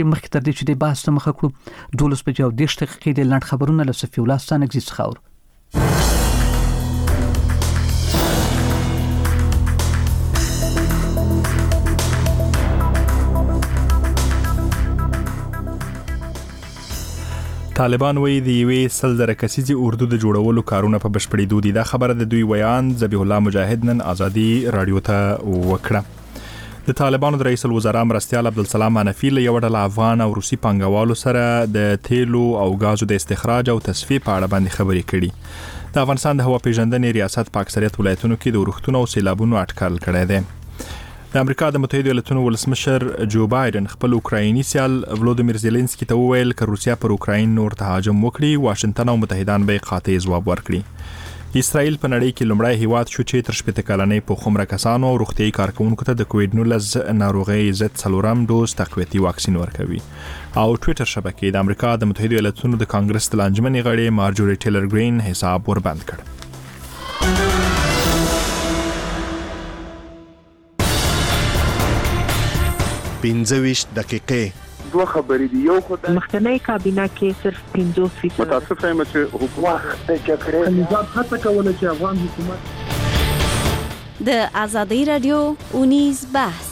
مخکې تر دې چې د بحث ته مخه کړو 12:10 دقیقې د لنډ خبرونه له صفي الله ستانګزي څخه اورو. طالبان وایي د یوې 100,000 کسیزې اردو د جوړولو کارونه په بشپړېدو دي. دا خبره د دوی ویان ذبیح الله مجاهد نن ازادي رادیو ته وکړه. د طالبانو د رئیس الوزرا مرستیال عبدالسلام حنفي له یو ډله افغان او روسي پانګوالو سره د تیلو او غازو د استخراج او تصفیې په اړه باندې خبرې کړي. د افغانستان د هوا پیژندنې ریاست په اکثریت ولایتونو کې د ورښتونو او سیلابونو اټکل کړی دی. د امریکا د متحده ایالاتونو ولسمشر جو بایدن خپل اوکرایني سیال ولودیمیر زيلنسکي ته وویل چې روسیا پر اوکراین نور تهاجم وکړي واشنگټن او متحدان به قاطع ځواب ورکړي. اسرائیل په نړۍ کې لومړی هیواد شو چې تر 80 کلنې په خمره کسانو او روغتيایي کارکونکو ته د کووډ-19 ناروغي ضد 4 ډوز تقویتي واکسین ورکوي. او ټوئیټر شبکې د امریکا د متحده ایالاتونو د کانګرس د لانجمنې غړي مارجوري ټیلر ګرین حساب وربند کړ. 25 دقیقې. دوه خبرې دي. یو خدای مخکنی کابینه کې صرف 50% متاسف یم چې حکومت د جګړې نظام هڅه کوله چې افغان حکومت د ازادي رادیو اونیز بحث.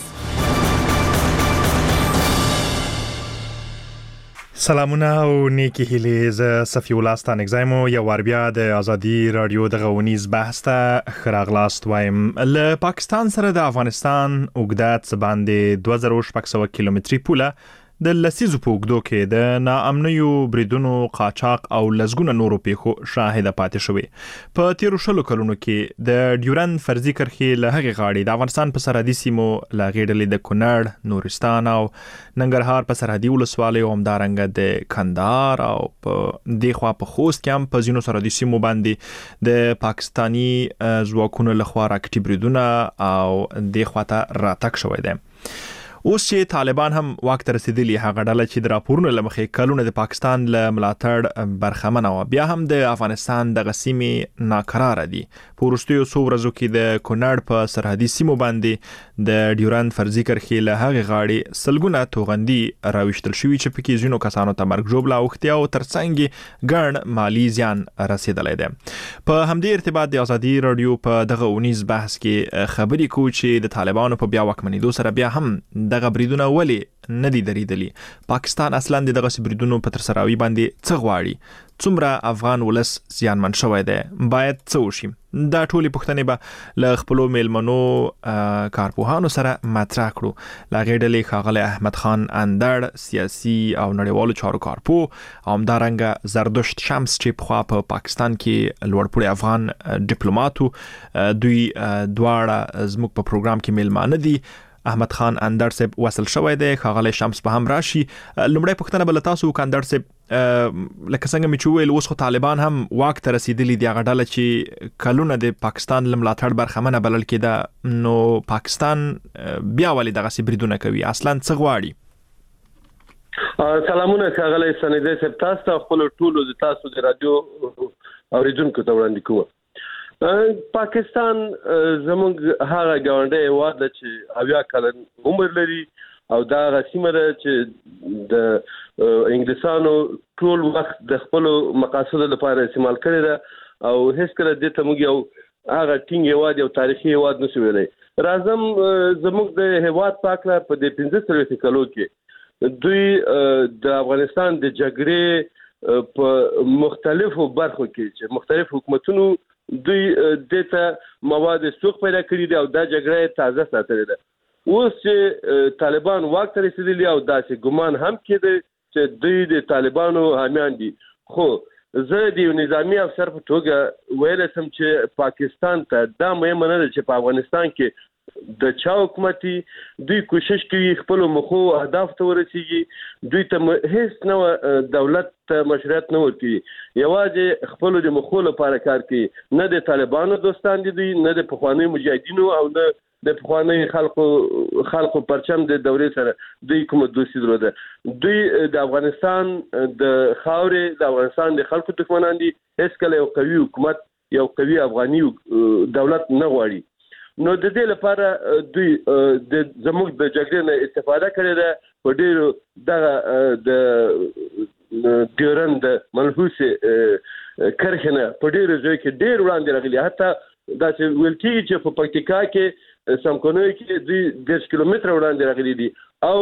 سلامونه او نیکی هیلې ز صفي الله ستانګزایمو یو ور بیا د ازادي رادیو د غونیز بحث ته خراغلاست وایم. له پاکستان سره د افغانستان اوږدات باندې 2600 کیلومتري پوله د لسیزو په اوږدو کې د ناامنیو بریدونو قاچاق او لزګونه نورو پیښو شاهده پاتې شوې. په تیرو شلو کلونو کې د ډیورند فرضي کرښې له هغې غاړې د افغانستان په سرحدي سیمو له هغې ډلې د کونړ، نورستان او ننګرهار په سرحدي ولسوالیو همدارنګه د کندهار او په دې خوا په خوست کې هم په ځینو سرحدي سیمو باندې د پاکستاني ځواکونو لخوا راکټي بریدونه او دې خوا ته راتګ شوی دی. اوس چې طالبان هم واک ته رسیدلی هغه ډله چې د راپورونو له مخې کلونه د پاکستان له ملاتړ برخمنه وه بیا هم د افغانستان د سیمې ناکراره دي. په وروستیو څو ورځو کې د کونړ په سرحدي سیمو باندې د ډیورند فرضي کرښې له هغې غاړې سلګونه توغندي راویشتل شوي چې پکې ځینو کسانو ته مرګ ژوبله اوښتې او ترڅنګ ګڼ مالي زیان رسېدلی دی. په همدې ارتباط د ازادي رادیو په دغه اونیز بحث کې خبرې کوو چې د طالبانو په بیا واکمنېدو سره بیا هم دغه بریدونه ولې نه دي دریدلي. پاکستان اصلا د دغه بریدونو په ترسراوي باندې څه غواړي؟ څومره افغان ولس زیانمن شوی دی؟ باید څه وشي؟ دا ټولې پوښتنې به له خپلو میلمنو کارپوهانو سره مطرح کړو. له هغې ډلې ښاغلی احمد خان اندړ سیاسي او نړیوالو چارو کارپوه او همدارنګه زردشت شمس چې پخوا په پاکستان کې لوړپوړي افغان ډیپلوماتو دوی دواړه زموږ په پروګرام کې میلمانه دي. احمد خان اندړ صاحب وصل شوی دی، ښاغلی شمس به هم راشي. لومړی پوښتنه به له تاسو وکړم اندړ صاحب، لکه څنګه مې چې وویل اوس خو طالبان هم واک ته رسیدلي دي، هغه ډله چې کلونه د پاکستان له ملاتړ برخمنه بلل کېده، نو پاکستان بیا ولې دغسې بریدونه کوي؟ اصلا څه غواړي؟ سلامونه ښاغلی سندي صاحب، تاسو ته خپلو ټولو د تاسو د رادیو اورېدونکو ته وړاندې کوم. پاکستان زموږ هغه ګاونډی هېواد ده چې 80 کلن عمر لري او دا هغه سیمه ده چې د انګلیسانو ټول وخت د خپلو مقاصدو لپاره استعمال کړې ده او هیڅکله دې ته موږ یو هغه ټینګ هېواد، یو تاریخي هېواد نشو ویلی. راځم زموږ د هېواد په هکله په دې 15 کلو کې دوی د افغانستان د جګړې په مختلفو برخو کې چې مختلف حکومتونو دوی دته مواد سوق پیدا کړی دی او دا جګړه تازه ساتلې ده. اوس چې طالبان واک ته رسیدلي او داسې ګمان هم کېده چې دوی د طالبانو حامیان دي، خو زه د یو نظامی افسر په توګه ویلی سم چې پاکستان ته دا مهمه نه ده چې په افغانستان کې د چا حکومتي دوی کوشش کوي خپل مخو اهداف ته ورسیږي، دوی ته هیڅ نوع دولت ته مشروعیت نه ورکوي، یوازې خپل د مخو لپاره کار کوي. نه د طالبانو دوستان دي دوی، نه د پخوانیو مجاهدینو او نه د پخوانیو خلقو پرچم د دورې سره دوی کومه دوستي درلوده. دوی د افغانستان د خاورې، د افغانستان د خلکو دښمنان دي، هیڅکله یو قوي حکومت، یو قوي افغاني دولت نه غواړي. نو د دې لپاره دوی د زموږ د جګړې نه استفاده کړې ده په ډېرو دغه د ډیورند منحوس کرښنه په ډېرو ځای کې ډېر وړاندې راغلي. حتی دا چې ویل کېږي چې په پکتیکا کې سمکونوي کې دوی 10 کیلومتره وړاندې راغلي دي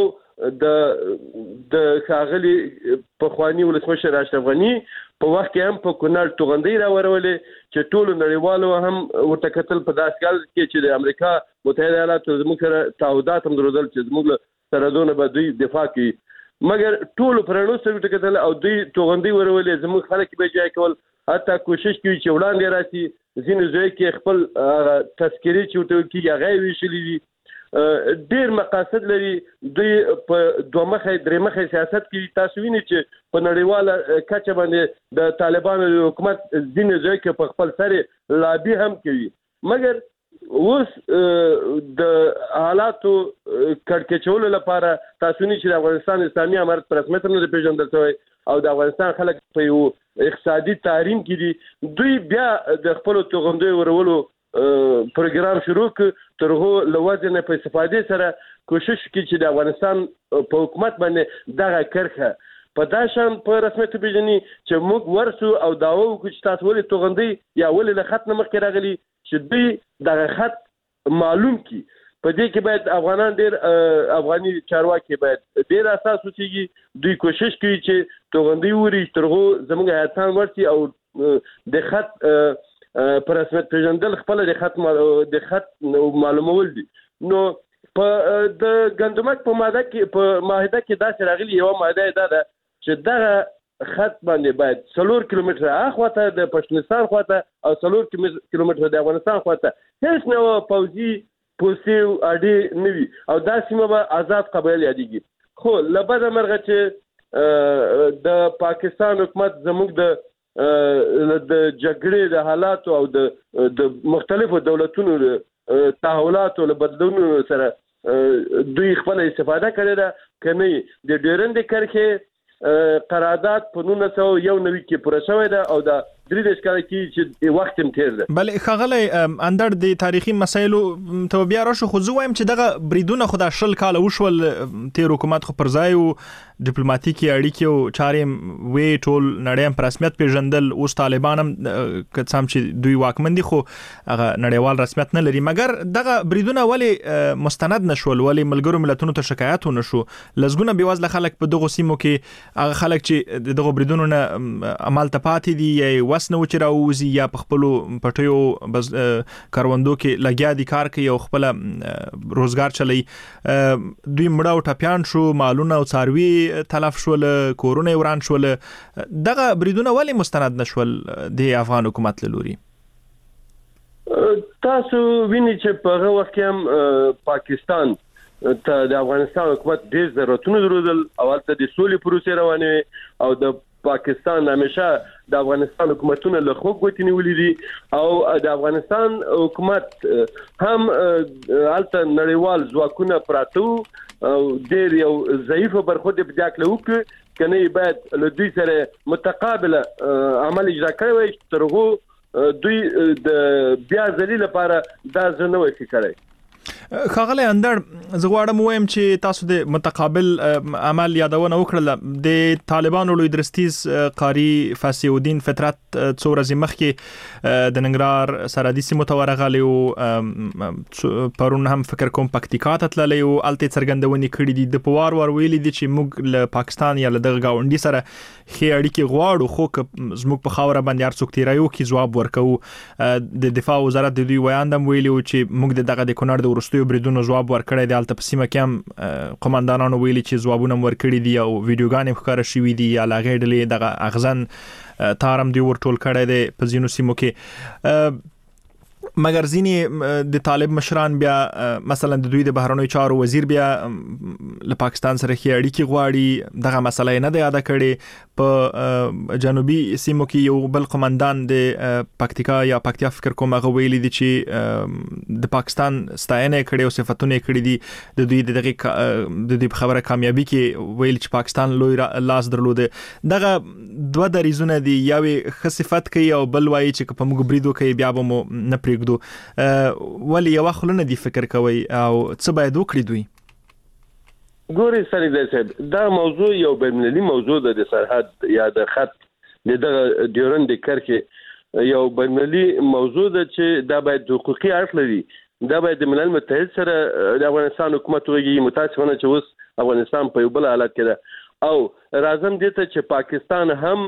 او د ښاغلي پخواني ولسمشر اشرف غني په وخت کې هم په کونړ توغندۍ راورولې چې ټولو نړیوالو هم ورته کتل په داسې کال کې چې د امریکا متحده ایالاتو زموږ سره تعهدات هم درلودل چې زموږ سره دونه به دوی دفاع کوي، مګر ټولو پرانو سره کتل او دوی توغندۍ ورولې زموږ خلک به ځای کول، حتی کوشش کوي چې وړاندې راشي. ځینې ځای کې خپل تذکرې چې ورته کېږي هغه ویشلي دي. ډېر مقاصد لري دوی په دوه مخې درې مخې سیاست کې. تاسو وینئ چې په نړیواله کچه باندې د طالبانو حکومت ځینې ځای کې په خپل سر لابي هم کوي، مګر اوس د حالاتو کړکېچولو لپاره تاسو وینئ چې د افغانستان اسلامي امارت په رسمیت نه پیژندل شوی او د افغانستان خلک په یو اقتصادي تحریم کې دي. دوی بیا د خپل توغندۍ ورولو پروګرام شروع کړ تر هغه لوازم په استفاده سره کوشش کوي چې د افغانستان په حکومت باندې دغه کرخه په داشان په رسمیت پیژني چې موږ ورسو او داوو چې تاسو ولې توغندۍ یا ولې له خط نه مخکې راغلي چې دوی دغه خط معلوم کی. په دې کې باید افغانان ډېر افغاني چارواکي باید ډېر اساس وچیږي. دوی کوشش کوي چې توغندۍ وری ترغو زموږ هیاتان ورسي او د خط پر رسمیت پیژندل خپل د خط معلومول دي. نو په د ګندمک په ماده کې داسې راغلي یو ماده ده چې دغه خط باندې باید 4 کیلومتره اخواته د پښتونستان خواته او 4 کیلومتره د افغانستان خواته هیڅ نو پوځي پوسټیو اډي نوي او دا سیمه به آزاد قبایل یادېږي. خو لبده مرغه چې د پاکستان حکومت زموږ د جګړې د حالاتو او د مختلفو دولتونو تحولاتو له بدلونونو سره دوی خپل استفاده کړې ده. کني د ډیورند کرښې قرارداد په 1991 کې پوره شوی ده او د 3 کال کې چې وخت هم تیر ده. بلې خغلی اندر د تاریخي مسایلو ته بیا راشو، خو زه وایم چې دغه بریدونه خو د 10 کال وشول تیر حکومت خو پر ځای او ډیپلوماټیکي اړیکې او چارې وی ټول نړۍ په رسمیت پیژندل. اوس طالبان هم کڅام چې دوی واکمن دي خو هغه نړیوال رسمیت نه لري، مګر دغه بریدونه ولې مستند نشول؟ ولې ملګرو ملتونو ته شکایت ونشو؟ لزګونه بیوازله خلک په دغه سیمو کې هغه خلک چې دغه بریدونو نه عمل ته پاتې دي یا وسنه چې راوځي یا په خپل پټیو کاروندو کې لګیا دي کار کوي او خپل روزګار چلي، دوی مړه او ټپيان شو، مالونه او څاروي تلف شول، کورونه وران شول. دغه بریدونه ولې مستند نشول د افغان حکومت له لوري؟ تاسو وینئ چې په هغه وخت کې هم پاکستان ته د افغانستان حکومت ډېر ضرورتونه درلودل او هلته د سولې پروسې روانې او د پاکستان همیشه د افغانستان حکومتونه له خو ګوتې نیولې دي او د افغانستان حکومت هم هلته نړیوال ځواکونه پراته او ډېر یو ضعیف برخورد په دې کې وکړي کنه باید له دوی سره متقابل عمل اجرا کوي تر هغه دوی د بیا ذلیل لپاره دا ځنه وکړي کړي. خغلی اندر زه غواړم وایم چې تاسو د متقابل عمل یادونه وکړه. د طالبانو لوی درستیز قاری فاسي الدین فطرت څو ورځې مخکې د ننګرهار سرحدي سیمو ته ورغلی او پرون هم فکر کوم پکتیکا ته تللی او الته څرګندونې کړې دي. د پوار ور ویلي دي چې موږ له پاکستان یا له دغه گاونډي سره ښې اړیکې غواړو، خو زموږ په خاوره باندې هر څوک تیرایو کې ځواب ورکوو. د دفاع وزارت د دوی ویاندم ویلي چې موږ دغه د کونړ د ورستیو بریدونو ځواب ورکړی دی. الته په سیمه کې هم قومندانانو ویلي چې ځوابونه ورکړي دي او ویډیوګانې ښکاره شوي دي یا لاغې ډلې دغه اغزن تارم دی ورټول کړی دی په ځینو سیمو کې. مګر ځینې د طالب مشران بیا مثلا د دوی د بهرنیو چارو وزیر بیا له پاکستان سره ښې اړیکې غواړي، دغه مسله نه ده یاده کړې. په جنوبي سیمو کې یو بل قومندان د پکتیکا یا پکتیا فکر کوم هغه ویلي دي چې د پاکستان ستاینه کړي او صفاتونه کړي دي د دوی د دې خبره کامیابی کې ویل چې پاکستان لوی لاس درلوده دغه دوه دریزونه دي یوې خصيفت کوي او بل وایي چې په موږ بریدو کوي بیا به مو نه پرېږدو ولی یو خلونه دي فکر کوي او څه باید وکړي دوی ګوري سړي دی صاحب دا موضوع یو بین‌المللي موضوع ده د سرحد یا د خط د ډیورند کرښې یو بین‌المللي موضوع ده چې دا باید حقوقي اړخ لري دا باید د ملل متحد سره د افغانستان حکومت وږي متاسفانه چې اوس افغانستان په یو بل حالت کې ده او راځم دې ته چې پاکستان هم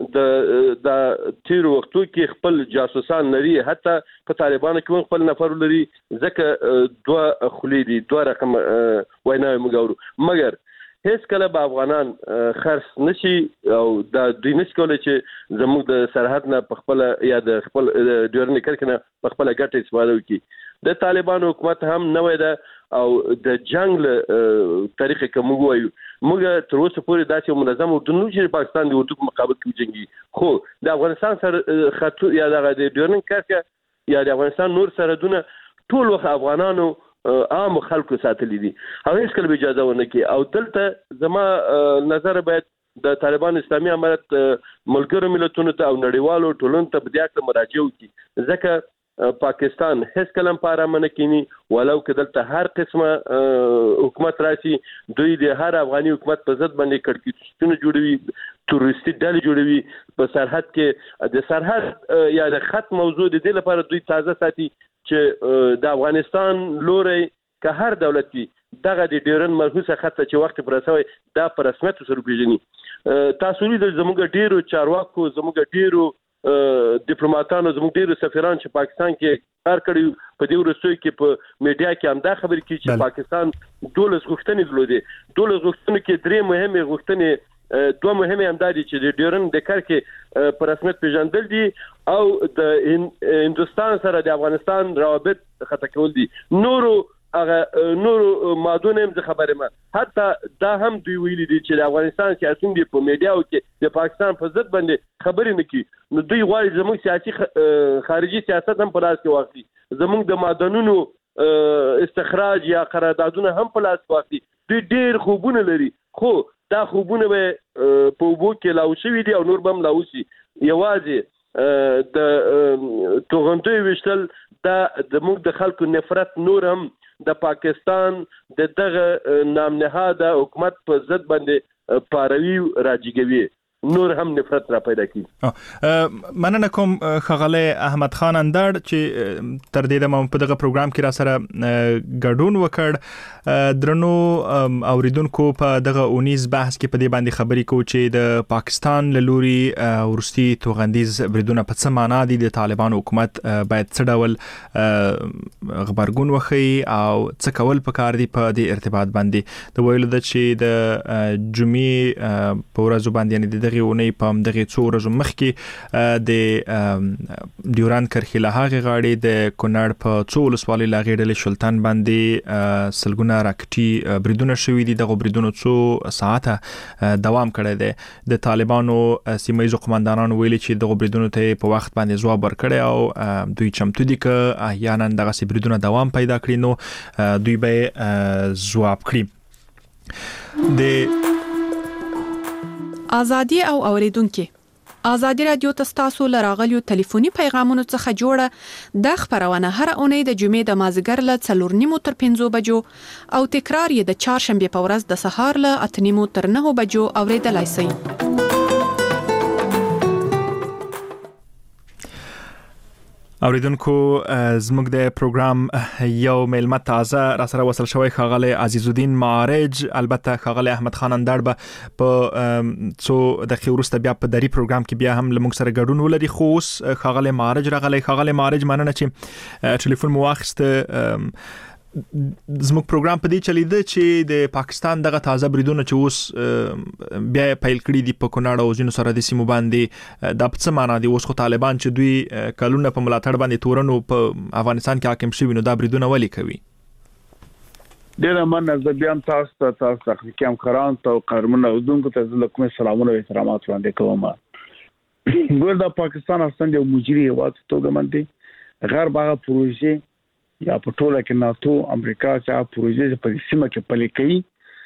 د تیر وختو کې خپل جاسوسان لري حتی په طالبانو کې خپل نفر لري ځکه دوه خلی دي دوه رقم ویناوي مګورو مګر هیڅ کله به افغانان خرڅ نشي او د دوی نشي کولای چې زموږ د سرحد نه په خپل یا د خپل ډیورند کرښې نه په خپل ګټه استفاده وکړي د طالبانو حکومت هم نوې ده او د جنگ له طریقې کوم وایو موږ تر اوسه پورې داسې منظم اردن چې پاکستان د اردو په مقابل کې جنگي خو د افغانستان سره خطو یا د ډیورند کرښې یا د افغانستان نور سرحدونه ټول وخت افغانانو عام خلکو ساتلي دي او هیڅ کله اجازه ونه کوي او دلته زما نظر باید د طالبان اسلامي امارت ملګرو ملتونو ته او نړیوالو ټولنو ته بیا ته مراجعه وکړي ځکه پاکستان هیڅ کلم پاره منکینی ولو کدلته هر قسمه حکومت راشي دوی د هر افغاني حکومت په ضد باندې کړکېچونه جوړوي تروریستي ډلې جوړوي په سرحد کې د سرحد یا د خط موضوع د دې لپاره دوی تازه ساتي چې د افغانستان لوري که هر دولت وي دغه د ډیورند مرهوسه خط چې وخت پر رسوي دا پر رسمیت سره پیژني تاسو لري د زموږ ډیرو چارواکو زموږ ډیرو ډیپلوماټانو زموږ ډیرو سفیران چې پاکستان کې کار کړی په دې ورسوي کې په میډیا کې هم دا خبرې کوي چې پاکستان 12 غوښتنې درلودي 12 غوښتنې کې درې مهمه غوښتنې دوه مهمه هم دي چې د ډیورند د کرښې پر رسمیت پیژندل دي او د هندستان سره د افغانستان روابط خطا کول دي نورو مادونه هم خبره ما حتی دا هم دوی ویلي دي چې د افغانستان سیاسيون دی په میډیاو کې د پاکستان په ضد باندې خبرې نه کوي نو دوی غواړي زموږ سیاسي خارجي سیاست هم په لاس کې واخلي زموږ د معدنونو استخراج یا قراردادونه هم په لاس واخلي دوی ډېر خوبونه لري خو دا خوبونه به په وبو کې لاوشي دي او نور بم لاوشي یوازې د توغندوی وشتل دا د موږ د خلکو نفرت نور هم د پاکستان دغه نام نهاده حکومت په ضد باندې پاروي راجګوي نور هم نفرت را پیدا کی مننه کوم خغله احمد خان اندړ چې تر دې د په دغه پروګرام کې را سره ګډون وکړ درنو اوریدونکو په دغه 19 بحث کې په دې باندې خبرې کوو چې د پاکستان لوري ورستي توغندیز بریدونه په څه معنا دي د طالبان حکومت باید څه ډول خبرګون وخی او څه کول پکار دي په دې ارتباط باندې د ویلو د چې د جمعې په ورځ باندې دغه ونی په دغه څو ورځې مخکې د ډیورند کرښې له هغه غاړې د کونړ په څو ولسوالۍ لاغې ډلې شلتان باندې سلګونه راکټي بریدونه شوي دي دغه بریدونو څو ساعته دوام کړی دی د طالبانو سیمایي قومندانانو ویلي چې دغه بریدونو ته په وخت باندې ځواب ورکړي او دوی چمتو دي چې احیانا دغه بریدونه دوام پیدا کړي نو دوی به ځواب کړي د ازادي او اوریدونکو ازادي رادیو تاسو لراغلیو ټلیفوني پیغامونو څخه جوړه د خبرونه هر اونۍ د جمعې د مازیګر ل 4:30 تر 5 بجو او تکرار یې د چهارشنبه په ورځ د سهار ل 8:30 تر 9 بجو اوریدلای شئ اوریدونکو زموږ د پروګرام یو میلمه تازه را سره وصل شوی خغله عزیز الدین معارج البته خغله احمد خان اندړ په څو دقیقې وروسته بیا په دری پروګرام کې بیا هم لمونږ سره ګډون ولري خو خغله معارج راغلی خغله معارج مننه چې ټلیفون مو واخیسته زموږ پروګرام په دې چلیده چې د پاکستان دغه تازه بریدونه چې اوس بیا پیل کړی دي په کونړ او ځینو سره د سیمو باندې د څه معنا دي اوس خو طالبان چې دوی کلونه په ملاتړ باندې تورنو په افغانستان کې حاکم شوي نو دا بریدونه ولې کوي ډېر مننه زه بیا هم تاسو ته تخنیکی همکارانو ته او قهرمانو اودونکو ته زه له کومې سلامونه او احترامات وړاندې کوم. ګور د پاکستان اصلا یو مجري هیواد توګه باندې غرب هغه پروژې یا په ټوله کې ناتو امریکا چې پروژې په سیمه کې پلي کوي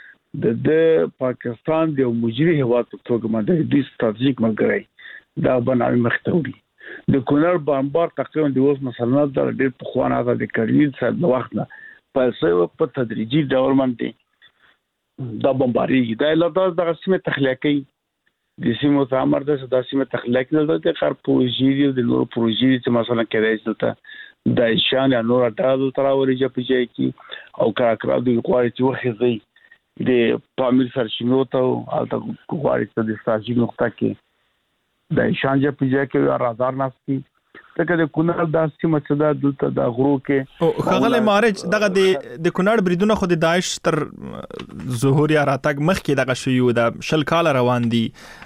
د پاکستان د مجري هیواد توګه باندې د ستراتیژیک ملګری دا بنامي مختوري د کونړ بمبار تقریبا د اوس مثلا د ډېر په خوانه د کړنی سره د وخت نه په تدریجي ډول باندې دا بمباري دا لدار د سیمه تخلیقي د سیمو تعمیر د سیمه تخلیقي د خر پروژې د نور پروژې چې مثلا کېدای شي د شان یا نور اټاو تراوري چې پېږي کی او کراکرا د غواړي چې وخت د پامیر سرچینو ته او د غواړي چې د ستراتیژیک نقطه کې د شانجه پېږي کې رادار ناسي ته د کونړ د سیمه چې د دلته د غرو کې او خغل مارج دغه د کونړ بریدونه خو د داعش تر ظهور یا راتګ مخکې دغه شیو د شل کال روان دي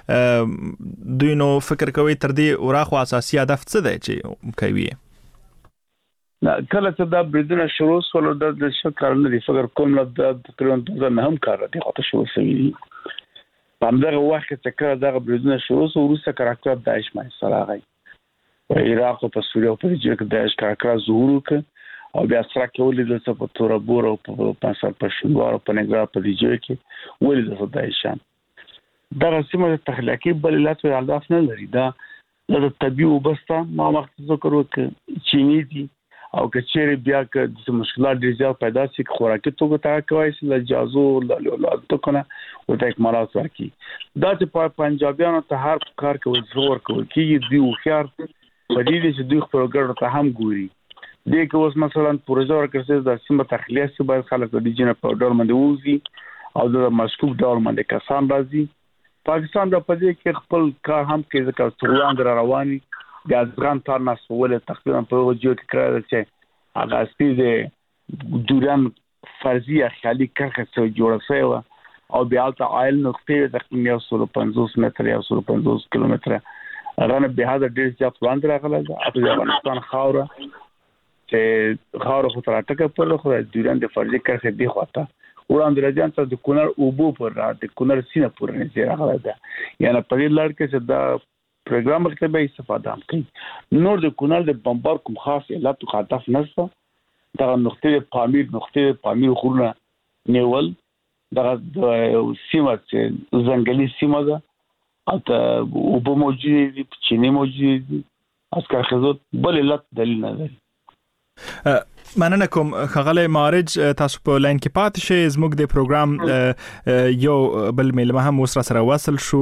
دوی نو فکر کوي تر دې اوراخو اساسي هدف څه دی چې کوي کله چې دا بریدونه شروع شول د شل کال نه فکر کوم د تقریبا نه هم کار دي خاطر شروع شوی په همدغه وخت چې کله دا بریدونه شروع شو وروسته کراکټ داعش مې سره راغی په عراق او په سوریه او په جګ د داعش کراکټ ظهور وکړ او بیا سره کې ولې د په تورابور او په پنځه په شنوار په نګرا په جګ کې ولې د داعشان دا سیمه تخلیقي بل لا څه هدف نه لري دا د طبيعي وبسته ما وخت ذکر وکړ چینی دي او کچېری بیا که د مشکلات ډیر زیات پیدا شي خوراکي توګه تا کوي چې د جازو له تکنه او د اکمالات ورکی دا چې پنجابیانو ته هر کار کوي زور کوي کیږي دی او خيار په دې چې دوی خپل ګډ ته هم ګوري دې کې اوس مثلا پروژه ورکړل د سیمه تخلیه چې باید خلک د ډیجن په ډول باندې ووزي او د مشکوک ډول باندې کسان راځي پاکستان د پدې کې خپل کار هم کوي ځکه څوان رواني د افغان تارناس ولې تقریبا په وجو کې کړل چې هغه سپیډ دوران فرضي خالي کرخه څو جوړه شوی او بیا ته آیل نقطې تقریبا 150 متر یا 150 کیلومتر هغه به هدا ډیر ځات وړاندې راغله د افغانستان خاوره چې خاوره خو تر ټکه په خو دوران د فرضي کرخه دی خواته وړاندې راځي ته د کونړ اوبو پر را د کونړ سینه پر نه راغله ده یعنی په دې لړ کې چې دا پروګرام کې به استفاده هم کوي نور د کونړ د بمبار کوم خاص علت او هدف نشته دا نقطې پامیر خورونه نیول دا سیمه چې ځنګلي سیمه ده اته او په موجوده دي چینه موجوده دي اسکر خزوت بل علت دلیل نه لري مننه کوم خغل مارج تاسو په لاین کې پات شئ زموږ د پروګرام یو بل ملما هم سره وصل شو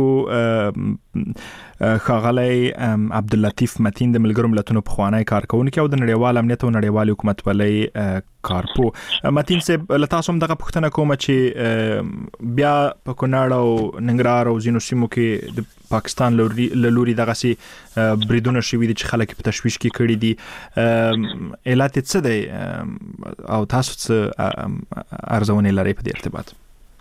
خغلی عبداللطیف متین د ملګرو ملتونو په خوانی کارکونکو او د نړیوال امنیت او نړیوال حکومت ولې کارپو متین صاحب له تاسو هم دغه پوښتنه کوم چې بیا په کونړ او ننګرهار او ځینو سیمو کې د پاکستان لوري دغه سي بریدونه شوي دي چې خلک په تشويش کې کړي دي علت څه دی او تاسو څه ارزونه لري په دې ارتباط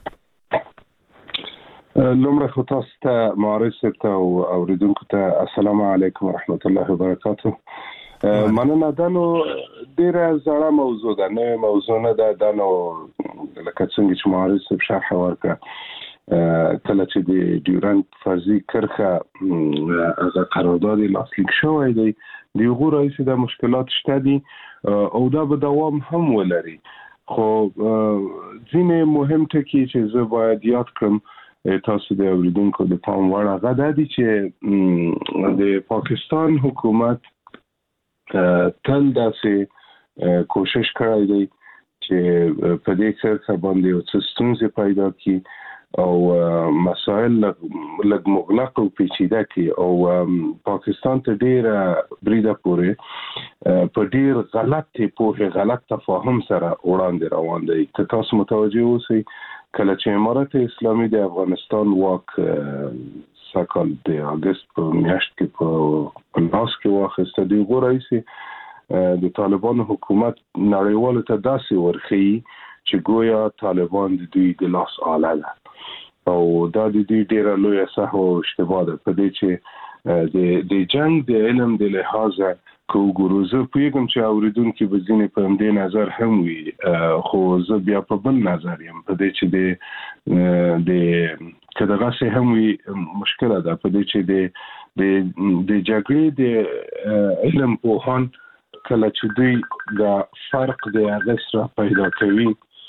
لمره خو تاسو ته معرض ته او اوریدونکو ته السلام علیکم ورحمت الله وبرکاته مننه دا نو ډیره زړه موضوع ده نه موضوع نه ده دا نو لکه څنګه چې معرض په شرح ورکړه کله چې د ډیورنټ فرضي کرخه از قرارداد لاسلیک شوی دی د غو رئیس د مشکلات شته دي او دا به دوام هم ولري خو ځینې مهم ټکي چې زه باید یاد کړم تاسو د اوریدونکو د پام وړ غدا دي چې د پاکستان حکومت تل داسې کوشش کړی دی چې په دې کرخه باندې یو څه ستونزې پیدا کړي او مسائل لږ مغلق او پیچیده کړي او پاکستان ته ډیر بریده پورې په ډیر غلط تفاهم سره وړاندې روان دی که تاسو متوجه اوسئ کله چې امارات اسلامي د افغانستان واک ساکال د اگست په میاشت کې په لاس کې واخیسته دی غو رئیس د طالبان حکومت نړیوالو ته داسې ورخی چې گویا طالبان د دوی د لاس آله ده او دا د دوی ډیره لویه سهو او اشتباه ده په دې چې د جنگ د علم د لحاظه ګورو زه پیغام چې اوریدونکو به ځینې په همدې نظر هم وي خو زه بیا په بل نظر یم په دې چې د کداغه سه هم وي مشکله ده په دې چې د جګړې د علم په هان کله چې دوی د فرق د اغسر پیدا کوي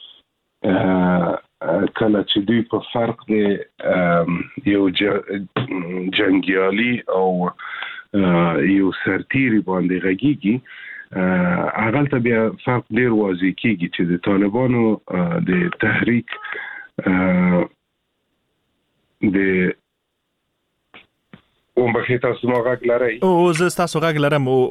کله چې دوی په فرق د یو جنگیالي او یو سرتیری باندې غږیږي هغه ته بیا فرق ډیر واضح کیږي چې د طالبانو د تحریک د ومبخې تاسو نو غږ لرئ او زه تاسو غږ لرم او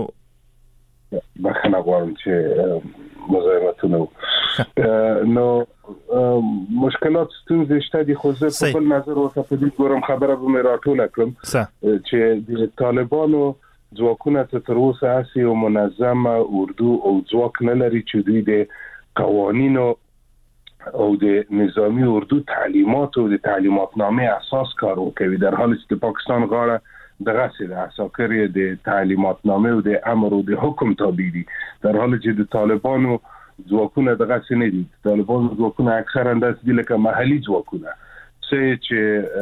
بخنه غواړم چې مزاحمتونه نو مشکلات ستونزې شته دي خو زه په بل نظر ورته په دې ګورم خبره به مې راټوله کړم چې د طالبانو ځواکونه تر اوسه هسې یو منظمه اردو او ځواک نه لري چې دوی د قوانینو او د نظامی اردو تعلیمات او د تعلیماتنامه اساس کار کوي در حالی چې د پاکستان غاړه دغه سره اساکر د تعلیماتنامه او د امر او د حکم تابع دي در حالی چې د طالبانو ځواکونه دغه سنې دي طالبانو ځواکونه اکثرا داسې دي لکه محلي ځواکونه چې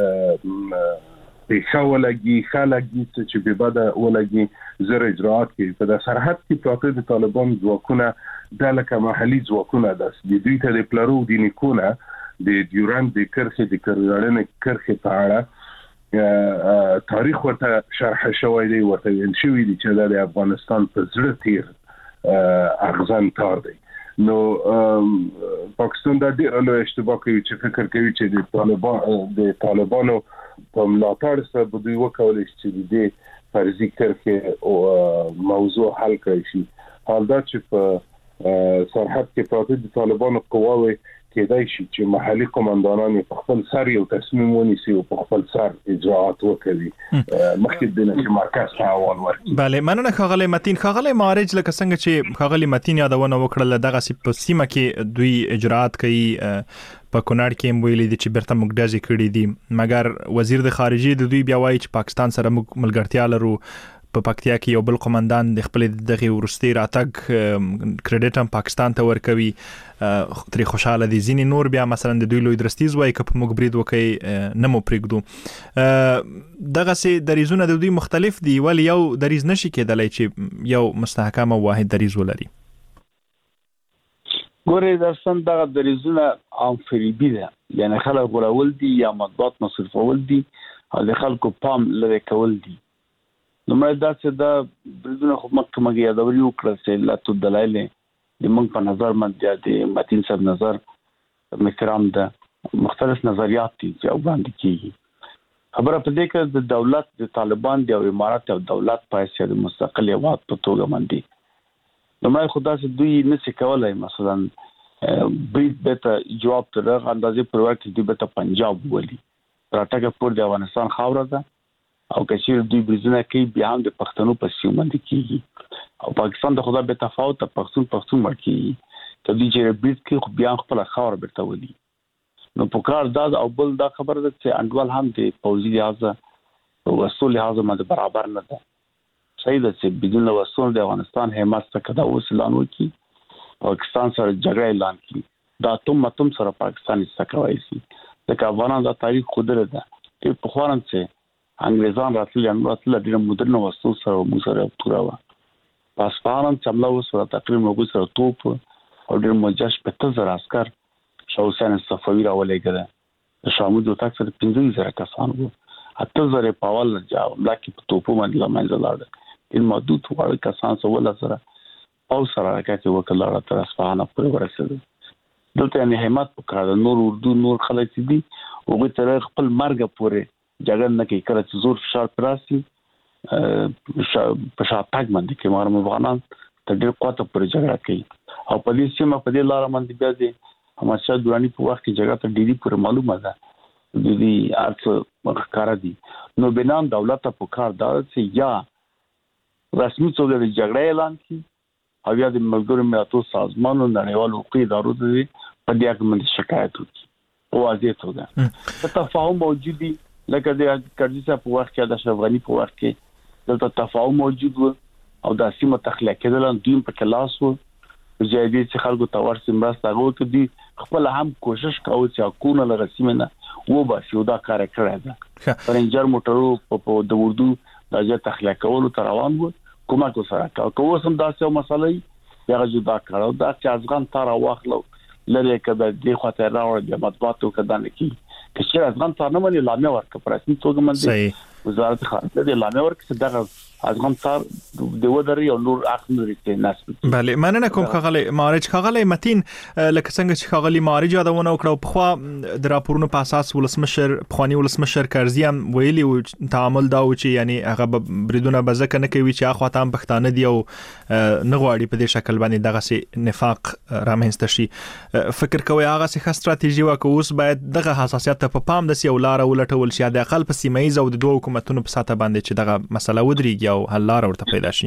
په خولګي چې به بعد ولګي زر اجرات کوي په سرحد کې پراته د طالبان ځواکونه د لکه محلي ځواکونه د دوی ته د پلارو د نیکونه د ډیورند د کرخې د کړنې کرخې په اړه تاریخ ورته شرح شوی دی ورته ویل شوی دی چې د افغانستان په زړه تیر اغزن تار دی نو پاکستان د دې له اشتباه کوي چې فکر کوي چې د طالبانو په ملاتړ سره به دوی وکولای شي چې د فرضي کرخې او موضوع حل کړي شي حال دا چې په سرحد کې پراته د طالبانو قواوي کېدای شي چې محلي قومندانان په خپل سر یو تصمیم ونیسي او په خپل سر اجراءات وکړي مخکې د نشي مرکز ته اول ورکړي bale مننه خاغلی متین خاغلی مارج لکه څنګه چې خاغلی متین یادونه وکړه دغه په سیمه کې دوی اجراءات کوي په کونړ کې ویلي دي چې برته موږ ډازې کړې دي مګر وزیر د خارجي د دوی بیا وایي چې پاکستان سره موږ ملګرتیا لرو په پکتیا کې یو بل قومندان د خپل دغه ورستي راتګ کریډټ هم پاکستان ته ورکوي تری خوشاله دي ځینې نور بیا مثلا د دوی لوی درستیز وایي چې موږ برید وکي نه مو پرېږدو دغه سي دریزونه د دوی مختلف دي ولی یو دریز نشي کېدلای چې یو مستحکم او واحد دریز ولري ګورې درسن دغه دریزونه عام فریبي ده یعنی خلک غوړول دي یا مطبوعات مصرفول دي او د خلکو پام لري کول دي نو مې دا چې دا بریدونه خو مکه یادوري وکړه چې لا تو دلایل د موږ په نظر باندې د متین صاحب نظر محترم ده مختلف نظریات دي چې وړاندې کیږي خبره په دې کې د دولت د طالبان د امارات او دولت په حیثیت مستقل یوات په توګه باندې نو مې خدا چې دوی نشي کولای مثلا برید به جواب تر اندازې پروا کې دوی به پنجاب ولي راټکه پور د افغانستان خاوره ده او کشیر دوی بریزونه کوي بیا هم د پښتنو په سیمه باندې کیږي او پاکستان د خدا به تفاوت پښتون ورکی ته دي چې بریز کې خو بیا خپل خاور برته ولي نو په کار دا او بل دا خبره ده چې انډوال هم د پوزي لحاظه او اصول لحاظه باندې برابر نه ده صحیح ده چې بدون وسول د افغانستان همت څخه دا وسلان وکي پاکستان سره جګړه اعلان کړي دا تم سره پاکستان استکوي سي دا افغانان د تاریخ قدرت ده په خوانم چې انګريزان راتلل ډېر مدرن وسو سره موږ سره توروا پاسپانم چملا وسره تقریبا موږ سره توپ او ډېر مجاش په تزر عسكر شاوسان صفوي راولېګره شامو د تاک سره 15000 کسان وو اته زره پاول جاو لکه په توپو باندې لمنځه لاړ ان محدود وړ کسان سره سره او سره راکټ وکړه تر اصفهان پورې ورسېد دلته نه همت وکړه نور اردو نور خلک دي او به تر خپل مرګ پورې جګړه نه کوي کله چې زور فشار پراسي په شاتګ باندې کې مارم افغانان تر ډېر قوت پورې جګړه کوي او په دې سیمه په دې لار باندې بیا دي هماشه دوراني په وخت کې جګړه ته ډېری پورې معلومه ده د دې ارڅ مخکاره دي نو بنان دولت په کار دا چې یا رسمي توګه د جګړې اعلان کړي او یا د ملګرو ملتونو سازمانونو نړیوالو حقوقي ادارو ته په دې اړه باندې شکایت وکړي او واضح توګه تفاهم موجود دي لکه د کډیسا په وخت کې د افغاني په وخت کې دلته تفاهم موجود و او د سیمه تخلیه کېدل دوی په کلاس وو جدي چې خلکو ته ورسې مرسته غوښتي دي خپل هم کوشش کوي چې حکومت له رسمنه و باسي دا کار کړی دا رنجر موټرو په د اردو د ځای تخلیه کولو تر روان وو کومه کو سره کوو سم داسې مسلې یا جدا کړو دا چې افغان تر واخلو لری کده د خاطر راوړ د مطبوعاتو کده نه کی چې افغان تر نه ملي لامه ورک پرسنټ توګه مندي وزارت خارجه د لامه ورک چې دغه افغان تر د ودري او نور اخنوري ته نسبت بله مننه کوم خغلی مارج خغلی متین لکه څنګه چې خغلی مارج یادونه وکړو په خوا د راپورونو په اساس ولسمشر بخوانی ولسمشر کرزی هم ویلي او تعامل دا و چې یعنی هغه بریدونه بزک نه کوي چې اخوا تام پښتانه دی او نه غواړي په دې شکل باندې دغه سي نفاق رامنځته شي فکر کوي هغه سي ښه ستراتیژي وکوس باید دغه حساسیت په پام د سی ولاره ولټول شي د اقل په سیمایي او د دوه حکومتونو په ساته باندې چې دغه مسله ودرېږي او حل لار ورته پیدا شي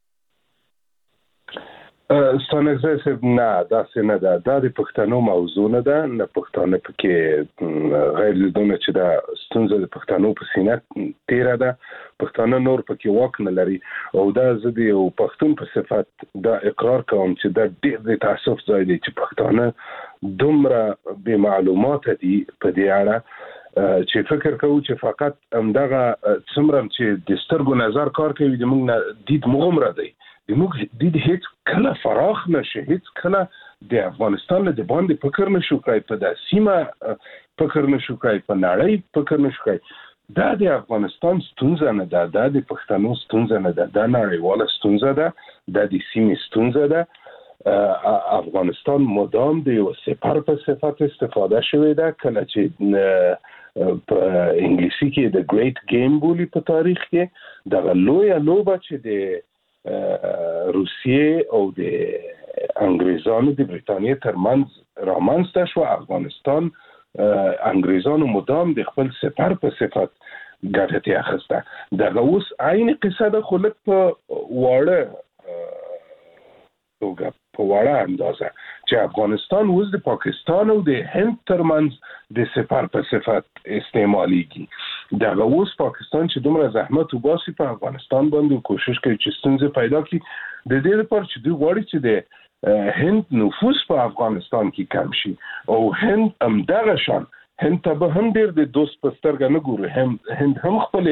ستانګزه نه دا څنګه دا د پښتنو موضوع نه ده نه پښتانه پکې غیر لیدونه چې دا ستونزه د پښتنو په سینه تیره ده پښتانه نور پکې واک نه لري او دا زدي او پښتون په صفت دا اقرار کوم چې دا ډېر تاسف ځای دی چې پښتانه دومره به معلومات دي په دې اړه چې فکر کوو چې فقط همدغه څومره چې د سترګو نظر کار کوي د موږ دید مغمره دی د موږ دید هیڅ کله فراخ نشي هیڅ کله د افغانستان له باندې فکر نشو کوي په د سیمه فکر نشو کوي په نړۍ فکر نشو کوي دا د افغانستان ستونزه نه ده دا د پښتنو ستونزه نه ده دا نړیواله ستونزه ده د سیمې ستونزه ده افغانستان مدام د یو سپر په صفت استفاده شوی ده کله چې په انګلیسي کې د ګریټ گیم بولی په تاریخ کې د لوی لوبه چې د روسیې او د انګریزانو د بریتانیې ترمنځ رامنځته شو افغانستان انګریزانو مدام د خپل سپر په صفت ګټه اخیسته دغه اوس عین قصه ده خو لک په واړه توګه په واړه اندازه چې افغانستان اوس د پاکستان او د هند ترمنځ د سپر په صفت استعماليږي دغه اوس پاکستان چې دومره زحمت وباسي په افغانستان باندې کوشش کوي چې ستونزې پیدا کړي د دې لپاره چې دوی غواړي چې د هند نفوذ په افغانستان کې کم شي او هند هم دغه شان هند ته به هم ډېر د دوست پسترګه نه ګوري هند هم خپل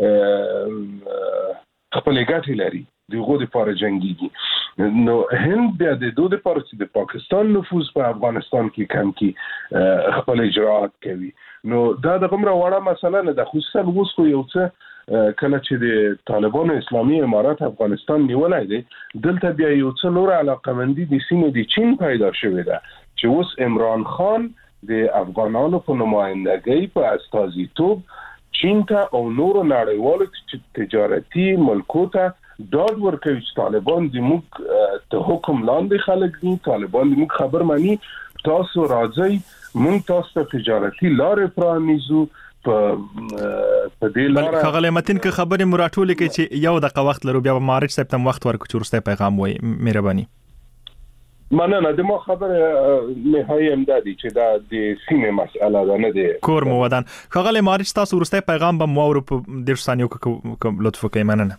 ګټې لري دغه لپاره جنگيږي نو هند بیا د دوه لپاره چې د پاکستان نفوذ په افغانستان کې کم کی خپل اجراءات کوي نو دا د کومه وړه مسله نه ده خصوصا اوس خو یو څه کله چې د طالبانو اسلامي امارات افغانستان نیولای دي دلته بیا یو څه نور علاقمندي د سیمې د چین پیدا شوې ده چې اوس عمران خان د افغانانو په نمائندګۍ په استازیتوب چین ته او نور نړیوالو تجارتي ملکو ته داد ورکوي چې طالبان د موږ ته حکم لاندې خلک دي طالبان د موږ خبر مانی تاسو راځي موږ تاسو ته تجارتي لارې پرانیزو په دې لاره خغلی متین که خبرې مراتول کې چې یو دغه وخت لرو بیا مارچ سپتم وخت ورکو چې ورسته پیغام وای مهرباني مننه د ما خبره نهایی امدادي چې دا د سیمه مسأله ده نه دی کور مو ودان خغلی مارچ تاسو ورسته پیغام به مو ورو په ډیر ثانیو کې لطف وکړئ مننه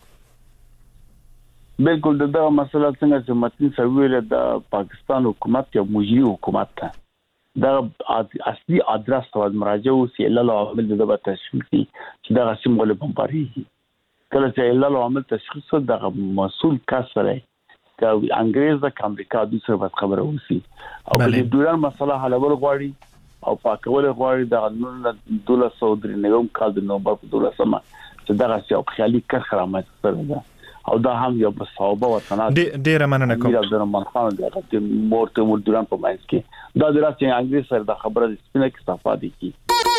بالکل دا مسله څنګه چې متن سویل د پاکستان حکومت یو مجری حکومت ده دا اصلي ادرس او مراجعه او سیلل عامل د تشخیصي چې دا سیم غل بمباري کله چې سیلل عامل تشخیص د مسؤل کس سره دا انګريز د امریکا د سره خبره وسی او د دوران مسله حلول غواړي او پاکول غواړي د 1293 کال د نومبر په 12 چې دا یو خیالي کرامت سره ده او دا هم یو صحابه وطنات ډیر مننه کوم د رحمان خان د مورته دوران په ماینس کې دا دراسته انګلیس سره د خبره سپینه کې استفاده کی